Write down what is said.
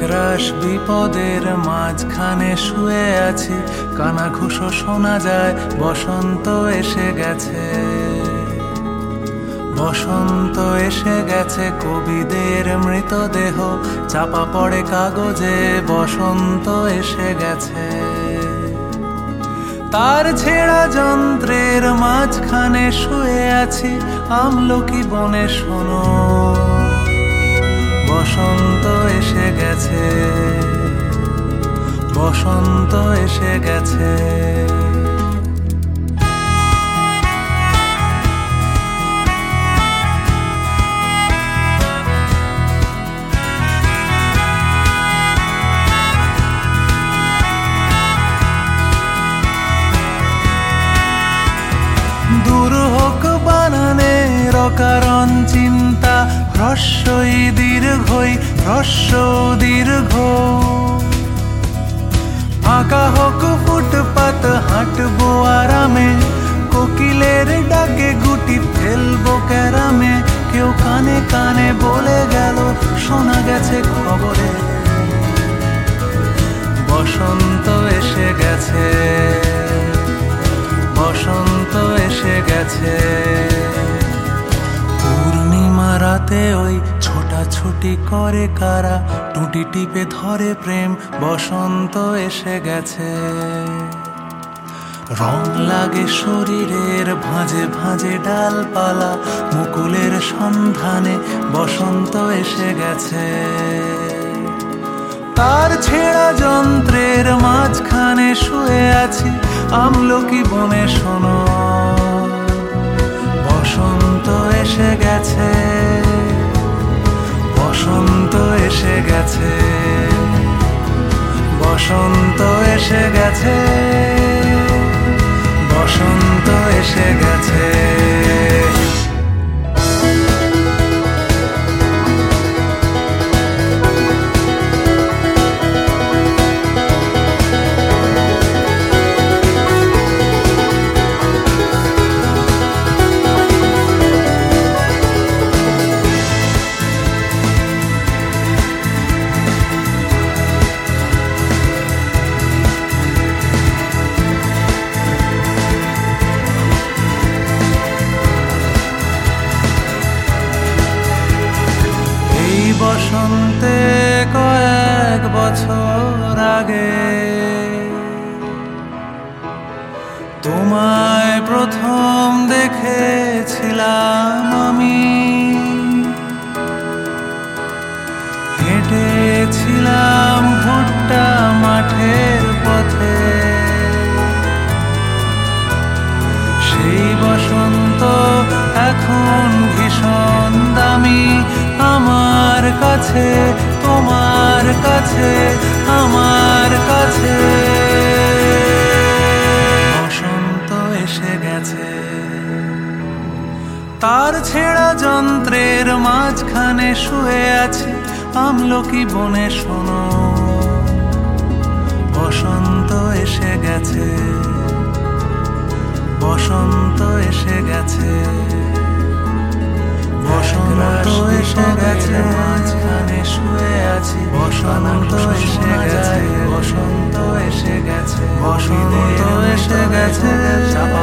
একরাশ বিপদের মাঝখানে শুয়ে আছি, কানাঘুষো শোনা যায়, বসন্ত এসে গেছে। বসন্ত এসে গেছে, কবিদের মৃতদেহ চাপা পড়ে কাগজে, বসন্ত এসে গেছে। তার ছেঁড়া যন্ত্রের মাঝখানে শুয়ে আছি, আমলকি বনে শোনো, বসন্ত এসে গেছে, বসন্ত এসে গেছে। দূর হোক বানানের অকারণ চিন্তা, হ্রস্বই দীর্ঘই, হ্রস্ব দীর্ঘ। ফাঁকা হোক ফুটপাত, হাঁটবো আরামে, কোকিলের ডাকে গুটি ফেলবো ক্যারামে। কেউ কানে কানে বলে গেল, শোনা গেছে খবরে, বসন্ত এসে গেছে, বসন্ত এসে গেছে। পূর্ণিমা রাতে ওই ছোটাছুটি করে কারা, টুটি টিপে ধরে প্রেম, বসন্ত এসে গেছে। রং লাগে শরীরের ভাঁজে ভাঁজে ডালপালা, মুকুলের সন্ধানে, বসন্ত এসে গেছে। তার ছেঁড়া যন্ত্রের মাঝখানে শুয়ে আছি, আমলকি বনে শোনো, বসন্ত এসে গেছে, বসন্ত এসে গেছে, বসন্ত এসে গেছে, বসন্ত এসে গেছে। বসন্তে কয়েক বছর আগে তোমায় প্রথম দেখেছিলাম আমি, হেঁটেছিলাম ভুট্টা মাঠের পথে। সেই বসন্ত এখন ভীষণ দামি আমার কাছে, তোমার কাছে, আমার কাছে। বসন্ত এসে গেছে, তার ছেঁড়া যন্ত্রের মাঝখানে শুয়ে আছি, আমলকি বনে শোনো, বসন্ত এসে গেছে, বসন্ত এসে গেছে, বসন্ত এসে গেছে। মাঝখানে শুয়ে আছি, বসন্ত এসে গেছে, বসন্ত এসে গেছে, বসন্ত এসে গেছে।